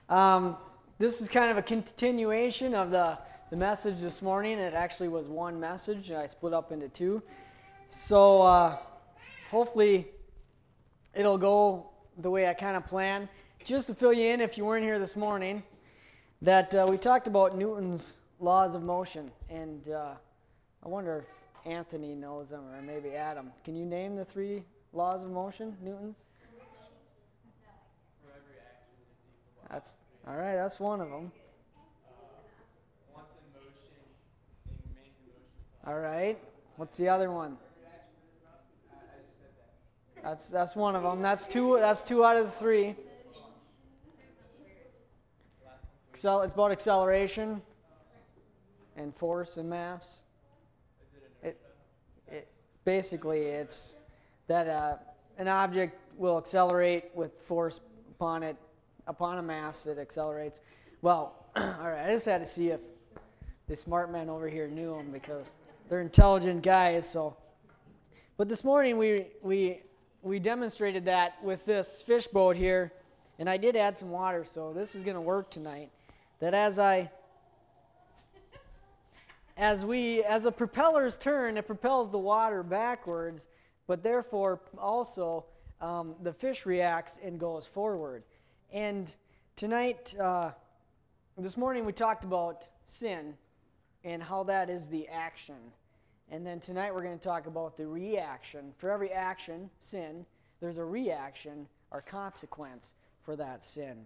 This is kind of a continuation of the message this morning. It actually was one message, and I split up into two. So hopefully it'll go the way I kind of planned. Just to fill you in, if you weren't here this morning, that we talked about Newton's laws of motion, and I wonder if Anthony knows them, or maybe Adam. Can you name the three laws of motion, Newton's? That's all right. That's one of them. Once in motion, it remains in motion. All right. What's the other one? That's one of them. That's two out of the three. It's about acceleration and force and mass. Basically it's that an object will accelerate with force upon a mass that accelerates. Well, all right. I just had to see if the smart men over here knew them because they're intelligent guys. So, but this morning we demonstrated that with this fish boat here, and I did add some water, so this is going to work tonight. That as the propellers turn, it propels the water backwards, but therefore also the fish reacts and goes forward. And tonight, this morning we talked about sin and how that is the action. And then tonight we're going to talk about the reaction. For every action, sin, there's a reaction or consequence for that sin.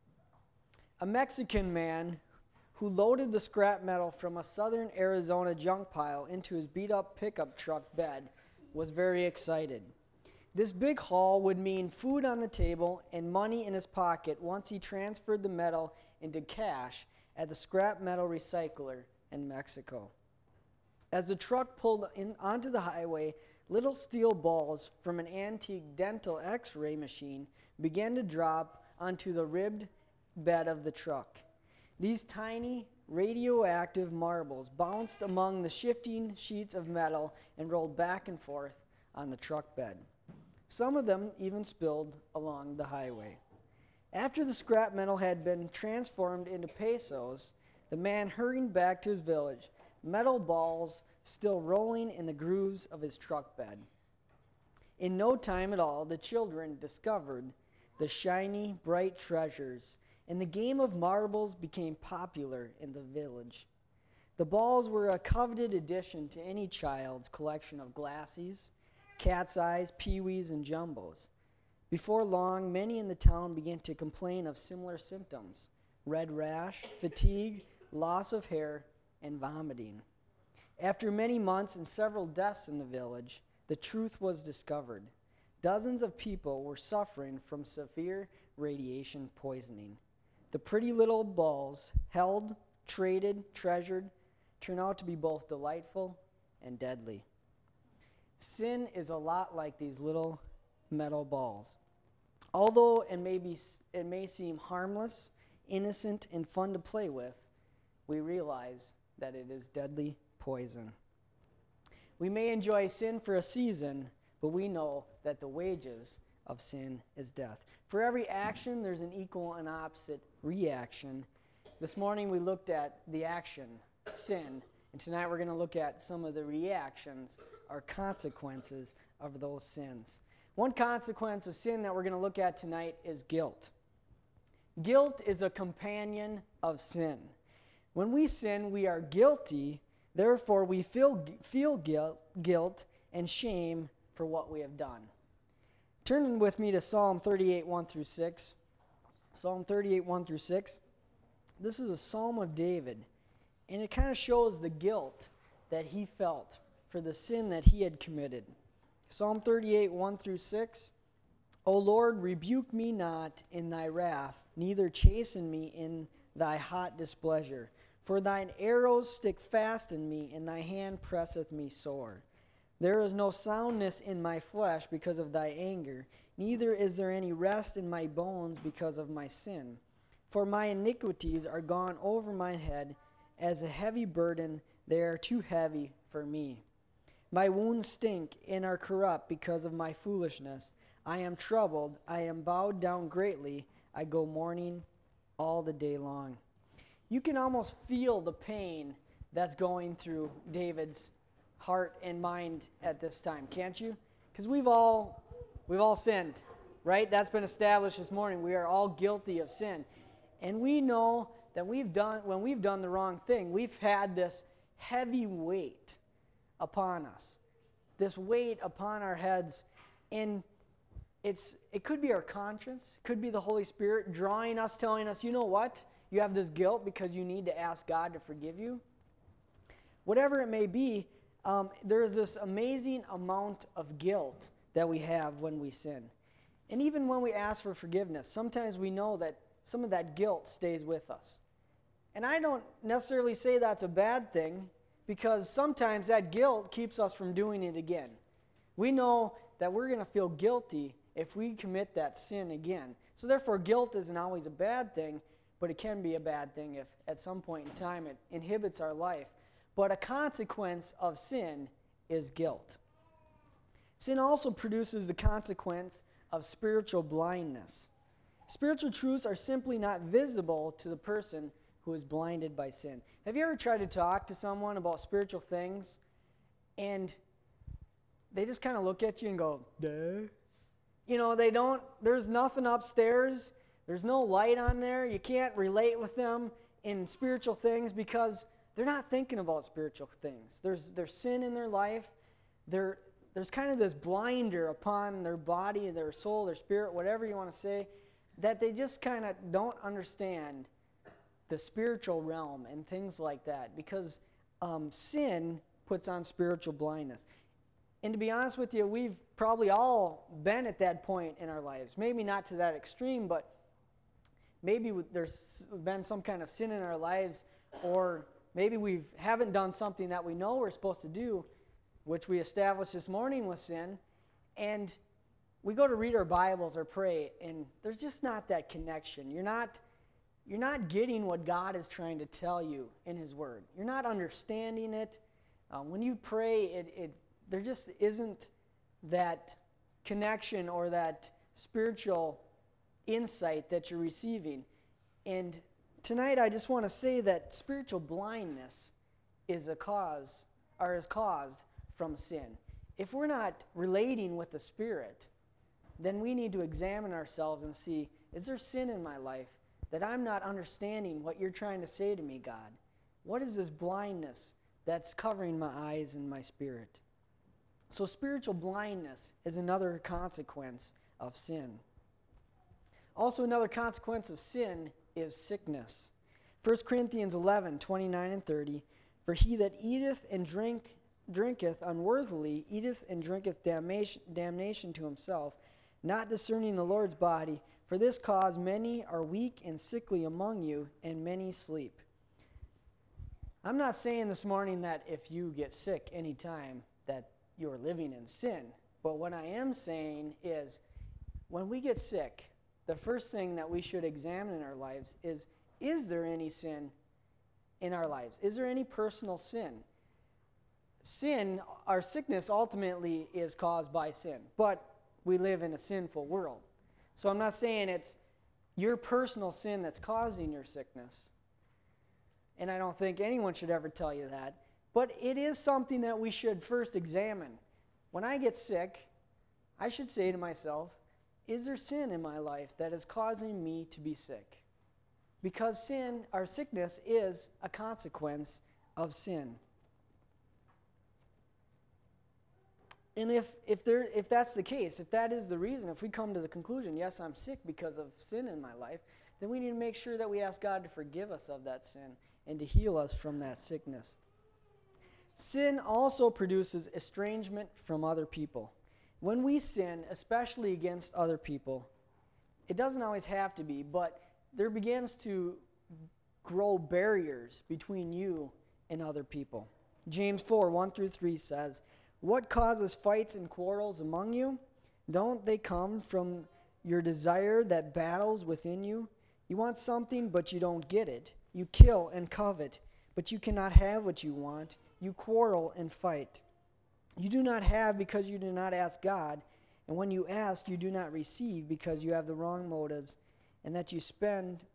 A Mexican man who loaded the scrap metal from a southern Arizona junk pile into his beat-up pickup truck bed was very excited. This big haul would mean food on the table and money in his pocket once he transferred the metal into cash at the scrap metal recycler in Mexico. As the truck pulled in onto the highway, little steel balls from an antique dental x-ray machine began to drop onto the ribbed bed of the truck. These tiny radioactive marbles bounced among the shifting sheets of metal and rolled back and forth on the truck bed. Some of them even spilled along the highway. After the scrap metal had been transformed into pesos, the man hurried back to his village, metal balls still rolling in the grooves of his truck bed. In no time at all, the children discovered the shiny, bright treasures, and the game of marbles became popular in the village. The balls were a coveted addition to any child's collection of glassies, cat's eyes, peewees, and jumbos. Before long, many in the town began to complain of similar symptoms: red rash, fatigue, loss of hair, and vomiting. After many months and several deaths in the village, the truth was discovered. Dozens of people were suffering from severe radiation poisoning. The pretty little balls, held, traded, treasured, turned out to be both delightful and deadly. Sin is a lot like these little metal balls. Although it may seem harmless, innocent, and fun to play with, we realize that it is deadly poison. We may enjoy sin for a season, but we know that the wages of sin is death. For every action, there's an equal and opposite reaction. This morning we looked at the action, sin, and tonight we're going to look at some of the reactions or consequences of those sins. One consequence of sin that we're going to look at tonight is guilt. Guilt is a companion of sin. When we sin, we are guilty. Therefore, we feel guilt and shame for what we have done. Turn with me to Psalm 38, 1 through 6. Psalm 38, 1 through 6. This is a psalm of David, and it kind of shows the guilt that he felt for the sin that he had committed. Psalm 38, 1 through 6. O Lord, rebuke me not in thy wrath, neither chasten me in thy hot displeasure. For thine arrows stick fast in me, and thy hand presseth me sore. There is no soundness in my flesh because of thy anger, neither is there any rest in my bones because of my sin. For my iniquities are gone over my head, as a heavy burden, they are too heavy for me. My wounds stink and are corrupt because of my foolishness. I am troubled, I am bowed down greatly, I go mourning all the day long. You can almost feel the pain that's going through David's heart and mind at this time, can't you? Because we've all sinned, right? That's been established this morning. We are all guilty of sin. And we know that when we've done the wrong thing, we've had this heavy weight upon us. This weight upon our heads. And it could be our conscience, it could be the Holy Spirit drawing us, telling us, you know what? You have this guilt because you need to ask God to forgive you. Whatever it may be, there is this amazing amount of guilt that we have when we sin. And even when we ask for forgiveness, sometimes we know that some of that guilt stays with us. And I don't necessarily say that's a bad thing, because sometimes that guilt keeps us from doing it again. We know that we're going to feel guilty if we commit that sin again. So therefore, guilt isn't always a bad thing, but it can be a bad thing if at some point in time it inhibits our life. But a consequence of sin is guilt. Sin also produces the consequence of spiritual blindness. Spiritual truths are simply not visible to the person who is blinded by sin. Have you ever tried to talk to someone about spiritual things and they just kind of look at you and go, duh? You know, there's nothing upstairs. There's no light on there. You can't relate with them in spiritual things because they're not thinking about spiritual things. There's sin in their life. There's kind of this blinder upon their body, their soul, their spirit, whatever you want to say, that they just kind of don't understand the spiritual realm and things like that, because sin puts on spiritual blindness. And to be honest with you, we've probably all been at that point in our lives. Maybe not to that extreme, but maybe there's been some kind of sin in our lives, or maybe we haven't done something that we know we're supposed to do, which we established this morning was sin, and we go to read our Bibles or pray, and there's just not that connection. You're not getting what God is trying to tell you in His Word. You're not understanding it. When you pray, there just isn't that connection or that spiritual insight that you're receiving. And tonight I just want to say that spiritual blindness is caused from sin. If we're not relating with the Spirit, then we need to examine ourselves and see, is there sin in my life that I'm not understanding what you're trying to say to me, God? What is this blindness that's covering my eyes and my spirit? So spiritual blindness is another consequence of sin. Also, another consequence of sin is sickness. 1 Corinthians 11:29 and 30, for he that eateth and drinketh unworthily eateth and drinketh damnation to himself, not discerning the Lord's body. For this cause many are weak and sickly among you, and many sleep. I'm not saying this morning that if you get sick anytime that you're living in sin. But what I am saying is, when we get sick, the first thing that we should examine in our lives is there any sin in our lives? Is there any personal sin? Sin, our sickness ultimately is caused by sin. But we live in a sinful world. So I'm not saying it's your personal sin that's causing your sickness. And I don't think anyone should ever tell you that. But it is something that we should first examine. When I get sick, I should say to myself, is there sin in my life that is causing me to be sick? Because sin, our sickness, is a consequence of sin. And if that's the case, if that is the reason, if we come to the conclusion, yes, I'm sick because of sin in my life, then we need to make sure that we ask God to forgive us of that sin and to heal us from that sickness. Sin also produces estrangement from other people. When we sin, especially against other people, it doesn't always have to be, but there begins to grow barriers between you and other people. James 4:1-3 says, what causes fights and quarrels among you? Don't they come from your desire that battles within you? You want something, but you don't get it. You kill and covet, but you cannot have what you want. You quarrel and fight. You do not have because you do not ask God, and when you ask, you do not receive because you have the wrong motives, and that you spend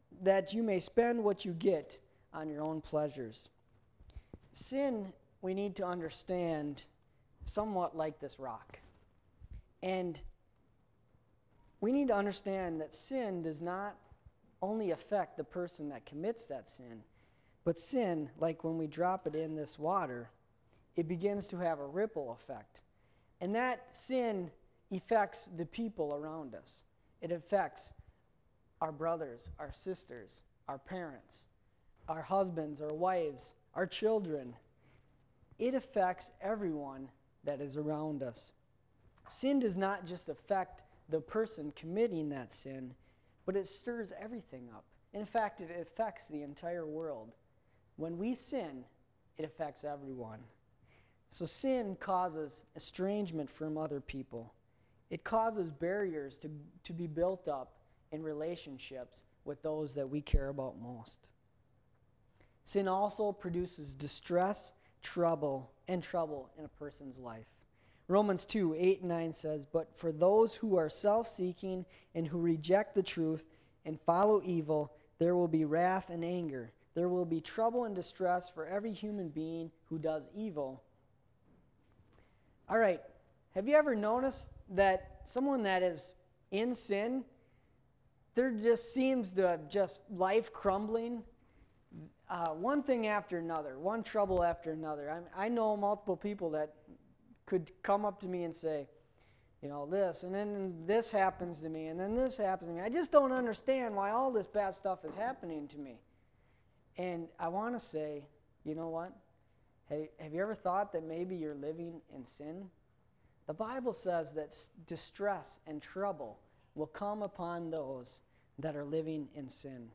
that you may spend what you get on your own pleasures. Sin, we need to understand, somewhat like this rock. And we need to understand that sin does not only affect the person that commits that sin, but sin, like when we drop it in this water, it begins to have a ripple effect. And that sin affects the people around us. It affects our brothers, our sisters, our parents, our husbands, our wives, our children. It affects everyone that is around us. Sin does not just affect the person committing that sin, but it stirs everything up. In fact, it affects the entire world. When we sin, it affects everyone. So sin causes estrangement from other people. It causes barriers to be built up in relationships with those that we care about most. Sin also produces distress, trouble in a person's life. Romans 2:8-9 says, "But for those who are self-seeking and who reject the truth and follow evil, there will be wrath and anger. There will be trouble and distress for every human being who does evil." All right, have you ever noticed that someone that is in sin, there just seems to just life crumbling? One thing after another, one trouble after another. I know multiple people that could come up to me and say, this, and then this happens to me, and then this happens to me. I just don't understand why all this bad stuff is happening to me. And I want to say, you know what? Hey, have you ever thought that maybe you're living in sin? The Bible says that distress and trouble will come upon those that are living in sin.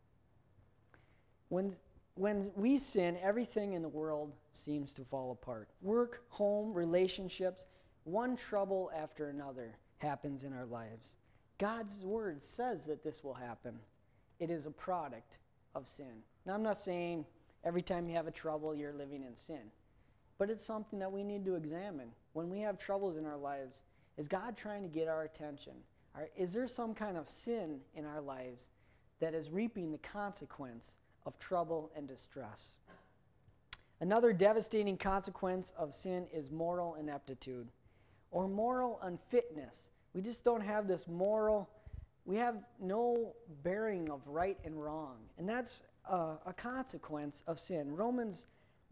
When we sin, everything in the world seems to fall apart. Work, home, relationships, one trouble after another happens in our lives. God's word says that this will happen. It is a product of sin. Now, I'm not saying every time you have a trouble, you're living in sin. But it's something that we need to examine. When we have troubles in our lives, is God trying to get our attention? Is there some kind of sin in our lives that is reaping the consequence of trouble and distress? Another devastating consequence of sin is moral ineptitude or moral unfitness. We just don't have this we have no bearing of right and wrong. And that's a consequence of sin. Romans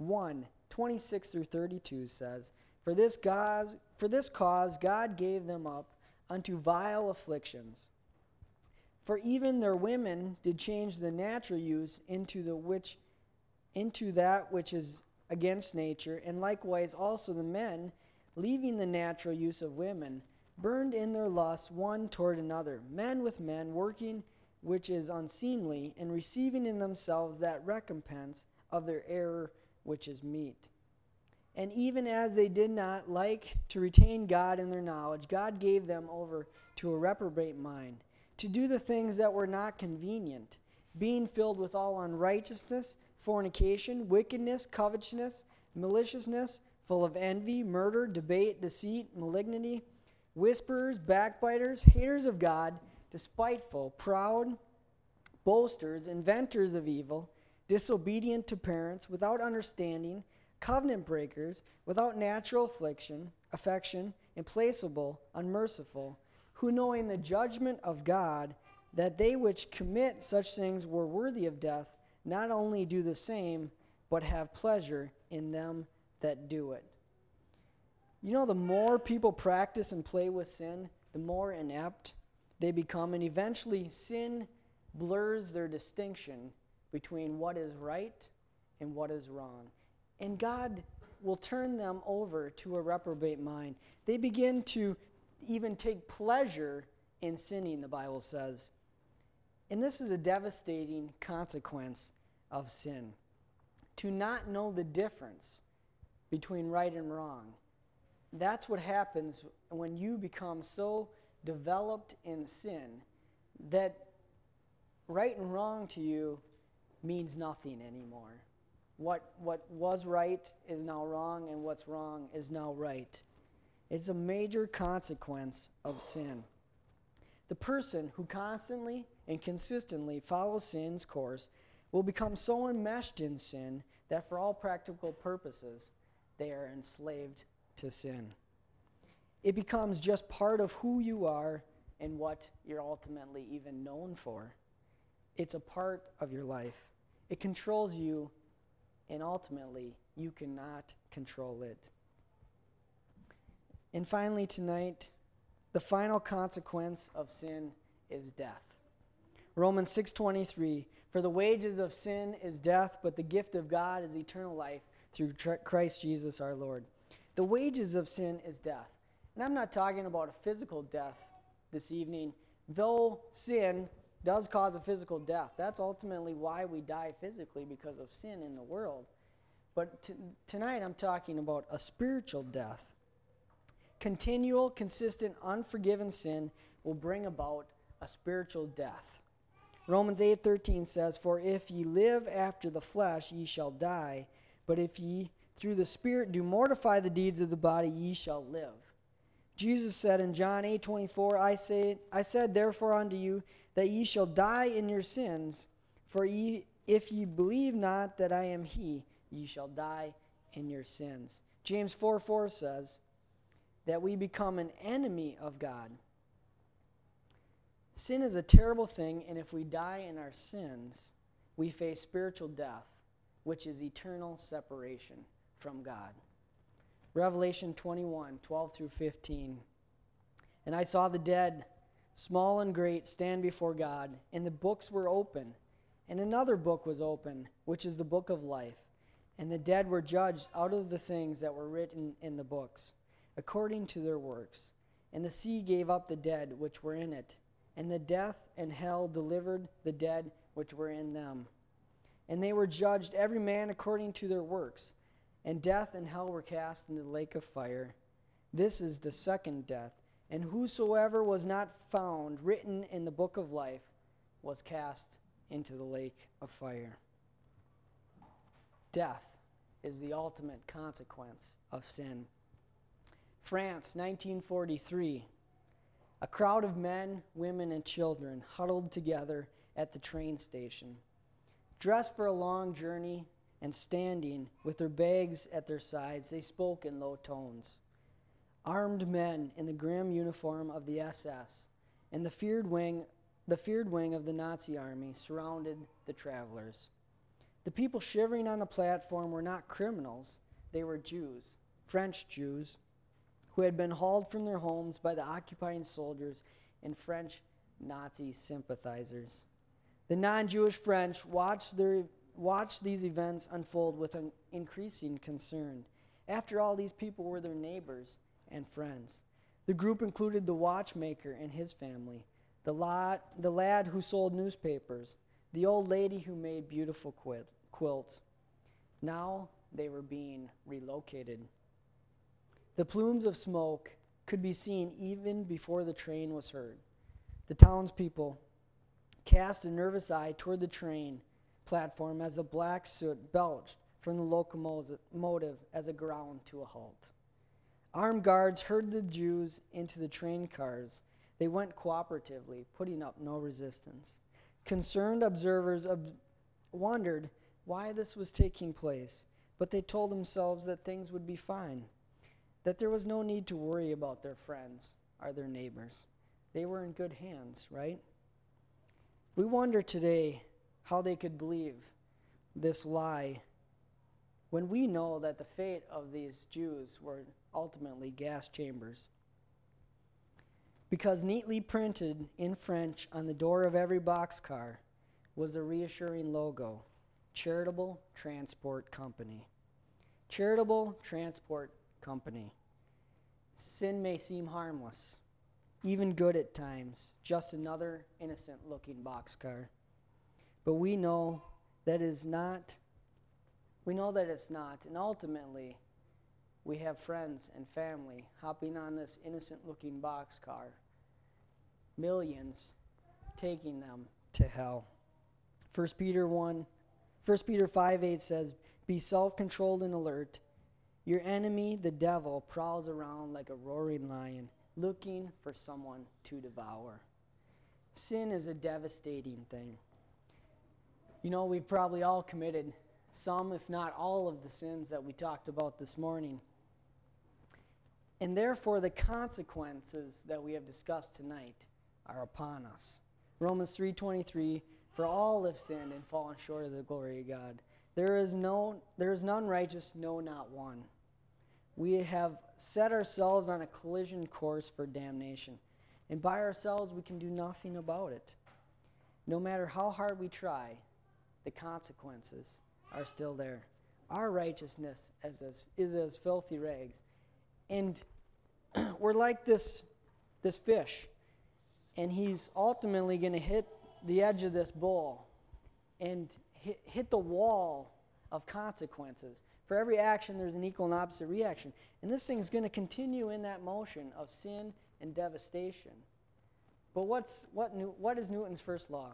1:26-32 says, For this cause God gave them up unto vile afflictions. For even their women did change the natural use into that which is against nature, and likewise also the men, leaving the natural use of women, burned in their lusts one toward another, men with men, working which is unseemly, and receiving in themselves that recompense of their error which is meet. And even as they did not like to retain God in their knowledge, God gave them over to a reprobate mind, to do the things that were not convenient, being filled with all unrighteousness, fornication, wickedness, covetousness, maliciousness, full of envy, murder, debate, deceit, malignity, whisperers, backbiters, haters of God, despiteful, proud, boasters, inventors of evil, disobedient to parents, without understanding, covenant breakers, without natural affection, implacable, unmerciful, who knowing the judgment of God, that they which commit such things were worthy of death, not only do the same, but have pleasure in them that do it. The more people practice and play with sin, the more inept they become, and eventually sin blurs their distinction between what is right and what is wrong. And God will turn them over to a reprobate mind. They begin to even take pleasure in sinning, the Bible says. And this is a devastating consequence of sin. To not know the difference between right and wrong. That's what happens when you become so developed in sin that right and wrong to you means nothing anymore. What was right is now wrong, and what's wrong is now right. It's a major consequence of sin. The person who constantly and consistently follow sin's course will become so enmeshed in sin that for all practical purposes, they are enslaved to sin. It becomes just part of who you are and what you're ultimately even known for. It's a part of your life. It controls you, and ultimately, you cannot control it. And finally tonight, the final consequence of sin is death. Romans 6:23, for the wages of sin is death, but the gift of God is eternal life through Christ Jesus our Lord. The wages of sin is death. And I'm not talking about a physical death this evening, though sin does cause a physical death. That's ultimately why we die physically, because of sin in the world. But tonight I'm talking about a spiritual death. Continual, consistent, unforgiven sin will bring about a spiritual death. Romans 8:13 says, for if ye live after the flesh, ye shall die. But if ye through the Spirit do mortify the deeds of the body, ye shall live. Jesus said in John 8:24, I said therefore unto you, that ye shall die in your sins. For if ye believe not that I am he, ye shall die in your sins. James 4:4 says that we become an enemy of God. Sin is a terrible thing, and if we die in our sins, we face spiritual death, which is eternal separation from God. Revelation 21:12 through 15. And I saw the dead, small and great, stand before God, and the books were open. And another book was open, which is the book of life. And the dead were judged out of the things that were written in the books, according to their works. And the sea gave up the dead which were in it, and the death and hell delivered the dead which were in them. And they were judged every man according to their works. And death and hell were cast into the lake of fire. This is the second death. And whosoever was not found written in the book of life was cast into the lake of fire. Death is the ultimate consequence of sin. France, 1943. A crowd of men, women, and children huddled together at the train station. Dressed for a long journey and standing with their bags at their sides, they spoke in low tones. Armed men in the grim uniform of the SS and the feared wing of the Nazi army surrounded the travelers. The people shivering on the platform were not criminals. They were Jews, French Jews, who had been hauled from their homes by the occupying soldiers and French Nazi sympathizers. The non-Jewish French watched these events unfold with an increasing concern. After all, these people were their neighbors and friends. The group included the watchmaker and his family, the lad who sold newspapers, the old lady who made beautiful quilts. Now they were being relocated. The plumes of smoke could be seen even before the train was heard. The townspeople cast a nervous eye toward the train platform as a black soot belched from the locomotive as it ground to a halt. Armed guards herded the Jews into the train cars. They went cooperatively, putting up no resistance. Concerned observers wondered why this was taking place, but they told themselves that things would be fine, that there was no need to worry about their friends or their neighbors. They were in good hands, right? We wonder today how they could believe this lie when we know that the fate of these Jews were ultimately gas chambers. Because neatly printed in French on the door of every boxcar was the reassuring logo, Charitable Transport Company. Charitable Transport Company. Sin may seem harmless, even good at times, just another innocent-looking boxcar. But we know that it's not, and ultimately, we have friends and family hopping on this innocent-looking boxcar, millions taking them to hell. 1 Peter 5:8 says, "Be self-controlled and alert. Your enemy, the devil, prowls around like a roaring lion, looking for someone to devour." sin is a devastating thing. You know, we've probably all committed some, if not all, of the sins that we talked about this morning. And therefore, the consequences that we have discussed tonight are upon us. Romans 3:23, for all have sinned and fallen short of the glory of God. There is none righteous, no, not one. We have set ourselves on a collision course for damnation. And by ourselves, we can do nothing about it. No matter how hard we try, the consequences are still there. Our righteousness is as filthy rags. And we're like this fish. And he's ultimately going to hit the edge of this bowl and hit the wall of consequences. For every action, there's an equal and opposite reaction. And this thing's going to continue in that motion of sin and devastation. But what is Newton's first law?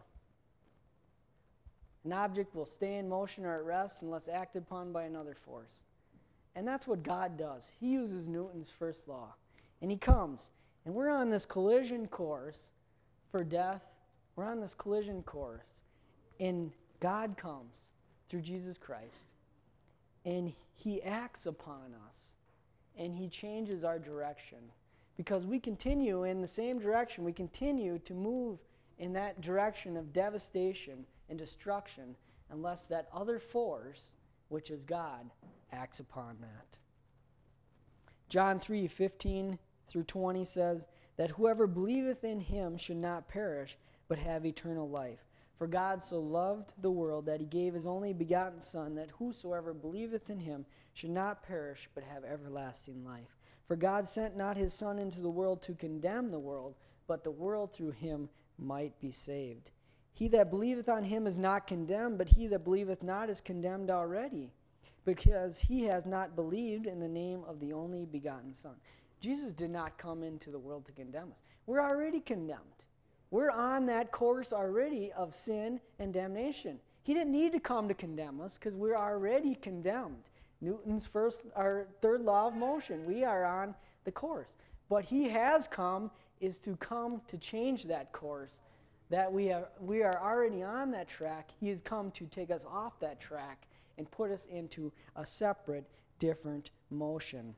An object will stay in motion or at rest unless acted upon by another force. And that's what God does. He uses Newton's first law. And he comes. And we're on this collision course for death. We're on this collision course. And God comes through Jesus Christ. And he acts upon us. And he changes our direction. Because we continue in the same direction. We continue to move in that direction of devastation and destruction unless that other force, which is God, acts upon that. John 3:15 through 20 says that whoever believeth in him should not perish, but have eternal life. For God so loved the world that he gave his only begotten Son, that whosoever believeth in him should not perish, but have everlasting life. For God sent not his Son into the world to condemn the world, but the world through him might be saved. He that believeth on him is not condemned, but he that believeth not is condemned already, because he has not believed in the name of the only begotten Son. Jesus did not come into the world to condemn us. We're already condemned. We're on that course already of sin and damnation. He didn't need to come to condemn us because we're already condemned. Newton's third law of motion. We are on the course. What he has come is to come to change that course. That we are already on that track. He has come to take us off that track and put us into a separate, different motion.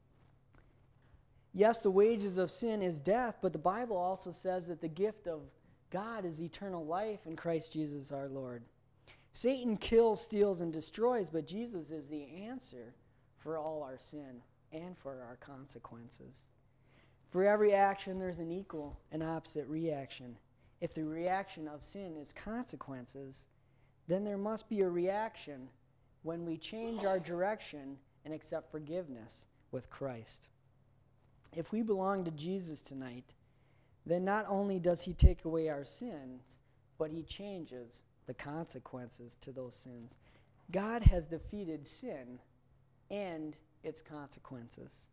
Yes, the wages of sin is death, but the Bible also says that the gift of God is eternal life in Christ Jesus our Lord. Satan kills, steals, and destroys, but Jesus is the answer for all our sin and for our consequences. For every action, there's an equal and opposite reaction. If the reaction of sin is consequences, then there must be a reaction when we change our direction and accept forgiveness with Christ. If we belong to Jesus tonight, then not only does he take away our sins, but he changes the consequences to those sins. God has defeated sin and its consequences.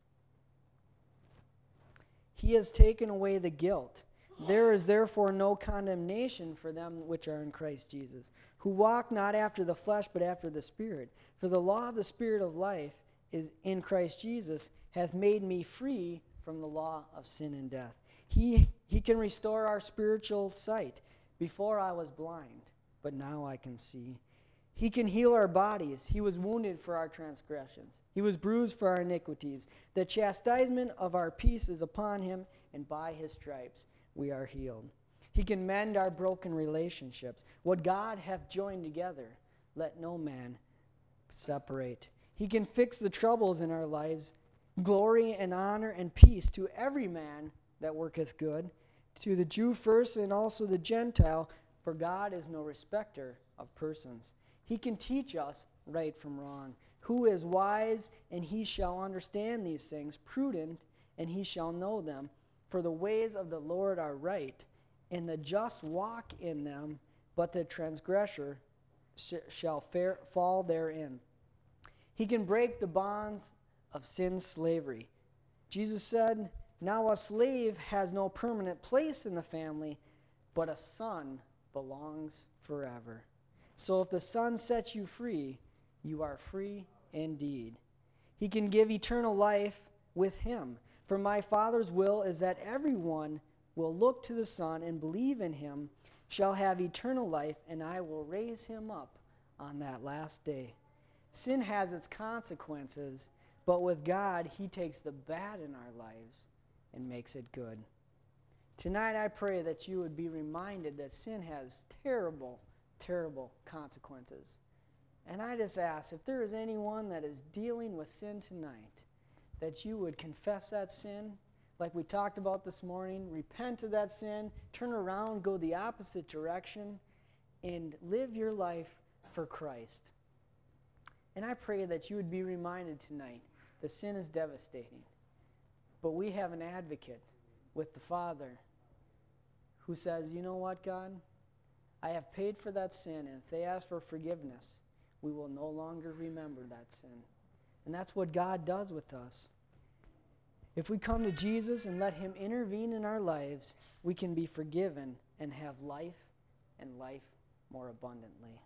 He has taken away the guilt. There is therefore no condemnation for them which are in Christ Jesus, who walk not after the flesh, but after the Spirit. For the law of the Spirit of life is in Christ Jesus, hath made me free from the law of sin and death. He can restore our spiritual sight. Before I was blind, but now I can see. He can heal our bodies. He was wounded for our transgressions. He was bruised for our iniquities. The chastisement of our peace is upon him, and by his stripes we are healed. He can mend our broken relationships. What God hath joined together, let no man separate. He can fix the troubles in our lives. Glory and honor and peace to every man that worketh good, to the Jew first and also the Gentile, for God is no respecter of persons. He can teach us right from wrong. Who is wise, and he shall understand these things, prudent, and he shall know them. For the ways of the Lord are right, and the just walk in them, but the transgressor shall fall therein. He can break the bonds of sin's slavery. Jesus said, now a slave has no permanent place in the family, but a son belongs forever. So if the Son sets you free, you are free indeed. He can give eternal life with him. For my Father's will is that everyone will look to the Son and believe in him shall have eternal life, and I will raise him up on that last day. Sin has its consequences, but with God, he takes the bad in our lives and makes it good. Tonight I pray that you would be reminded that sin has terrible, terrible consequences. And I just ask, if there is anyone that is dealing with sin tonight, that you would confess that sin, like we talked about this morning, repent of that sin, turn around, go the opposite direction, and live your life for Christ. And I pray that you would be reminded tonight that sin is devastating. But we have an advocate with the Father who says, you know what, God? I have paid for that sin, and if they ask for forgiveness, we will no longer remember that sin. And that's what God does with us. If we come to Jesus and let him intervene in our lives, we can be forgiven and have life, and life more abundantly.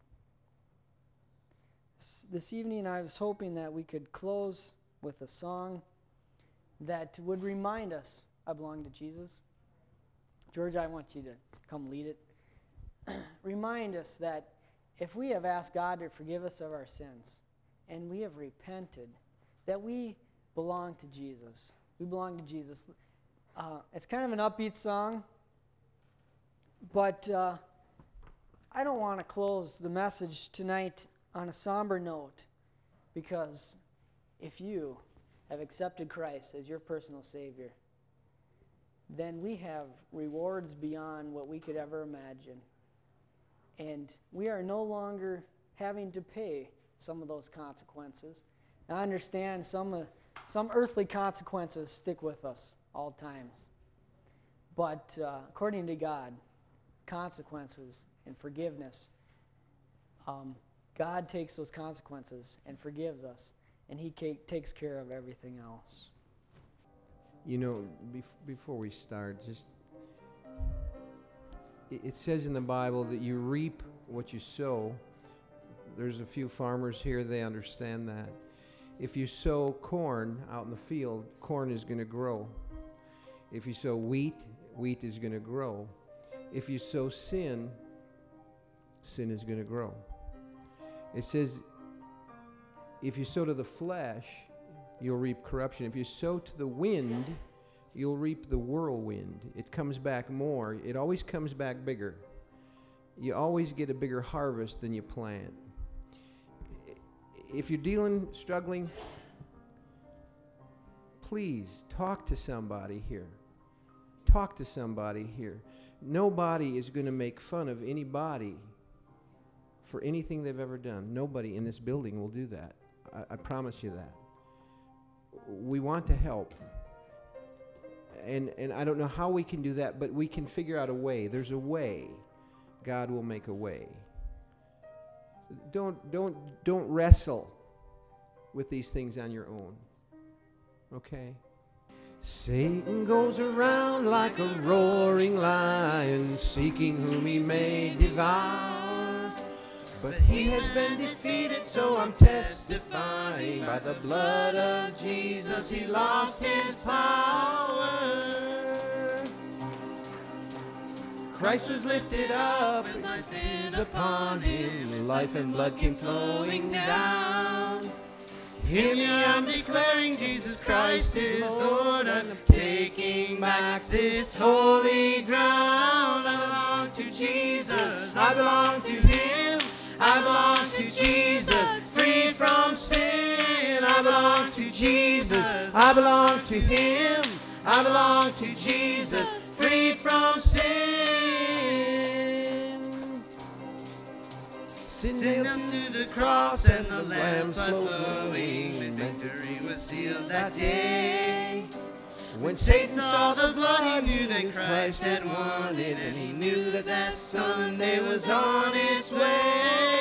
This evening I was hoping that we could close with a song that would remind us I belong to Jesus. George, I want you to come lead it. Remind us that if we have asked God to forgive us of our sins and we have repented, that we belong to Jesus. We belong to Jesus. It's kind of an upbeat song, but I don't want to close the message tonight on a somber note, because if you have accepted Christ as your personal Savior, then we have rewards beyond what we could ever imagine. And we are no longer having to pay some of those consequences. Now, I understand some earthly consequences stick with us all times. But according to God, consequences and forgiveness, God takes those consequences and forgives us, and he takes care of everything else. You know, before we start, just it says in the Bible that you reap what you sow. There's a few farmers here, they understand that. If you sow corn out in the field, corn is going to grow. If you sow wheat, wheat is going to grow. If you sow sin, sin is going to grow. It says, if you sow to the flesh, you'll reap corruption. If you sow to the wind, you'll reap the whirlwind. It comes back more. It always comes back bigger. You always get a bigger harvest than you plant. If you're struggling, please talk to somebody here. Talk to somebody here. Nobody is going to make fun of anybody for anything they've ever done. Nobody in this building will do that. I promise you that. We want to help. And I don't know how we can do that, but we can figure out a way. There's a way. God will make a way. Don't wrestle with these things on your own. Okay? Satan goes around like a roaring lion, seeking whom he may devour. But he has been defeated, so I'm testifying. By the blood of Jesus, he lost his power. Christ was lifted up, with my sins upon him. Life and blood came flowing down. Hear me, I'm declaring Jesus Christ is Lord. I'm taking back this holy ground. I belong to Jesus. I belong to him. I belong to Jesus, free from sin. I belong to Jesus. I belong to him. I belong to Jesus, free from sin. Sin nailed to the cross and the lamb's blood flowing. And victory was sealed that day. When Satan saw the blood, he knew that Christ had won it, and he knew that that Sunday was on its way.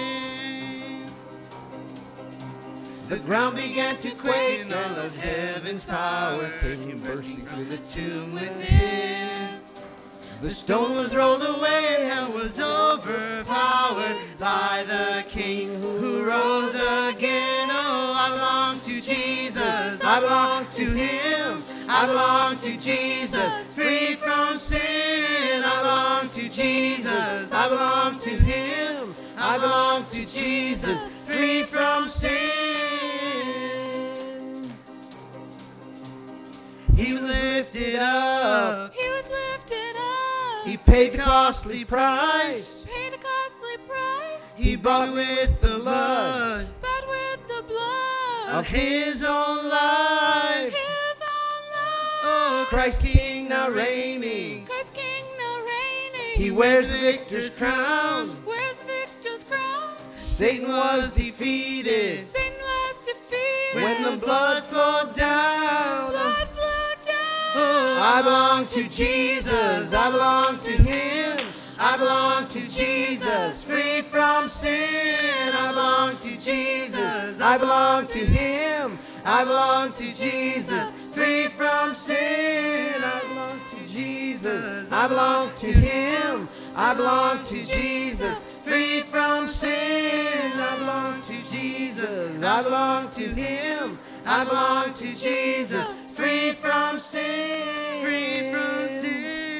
The ground began to quake, and all of heaven's power came bursting through the tomb within. The stone was rolled away, and hell was overpowered by the King who rose again. Oh, I belong to Jesus. I belong to him. I I belong to Jesus, free from sin. I belong to Jesus, I belong to Him. I belong to Jesus, free from sin. He was lifted up. He was lifted up. He paid the costly price. Paid a costly price. He bought with the blood But with the blood of His own life. His own life. Oh, Christ King now reigning. Christ King now reigning. He wears the victor's crown. Wears the victor's crown. Satan was defeated Satan was defeated. when the blood flowed down. Blood flowed down. Oh, I belong to Jesus, I belong to Him. I belong to Jesus, free from sin. I belong to Jesus, I belong to Him. I belong to Jesus, free from sin. I belong to Jesus, I belong to Him. I belong to Jesus, free from sin. I belong to Jesus, I belong to Him. I belong to Jesus, free from sin. Free from sin.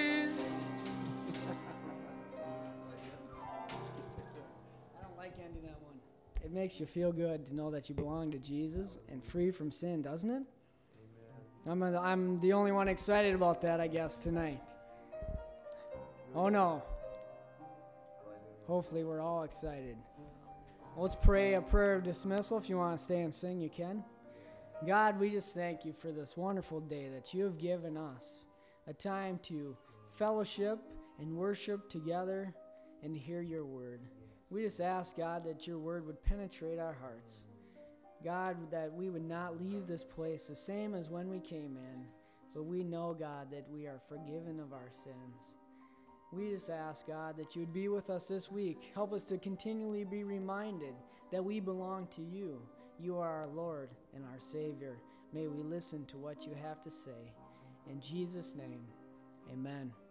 I don't like ending that one. It makes you feel good to know that you belong to Jesus and free from sin, doesn't it? Amen. I'm the only one excited about that, I guess, tonight. Oh no. Hopefully we're all excited. Let's pray a prayer of dismissal. If you want to stay and sing, you can. God, we just thank you for this wonderful day that you have given us, a time to fellowship and worship together and to hear your word. We just ask, God, that your word would penetrate our hearts. God, that we would not leave this place the same as when we came in, but we know, God, that we are forgiven of our sins. We just ask, God, that you would be with us this week. Help us to continually be reminded that we belong to you. You are our Lord and our Savior. May we listen to what you have to say. In Jesus' name, amen.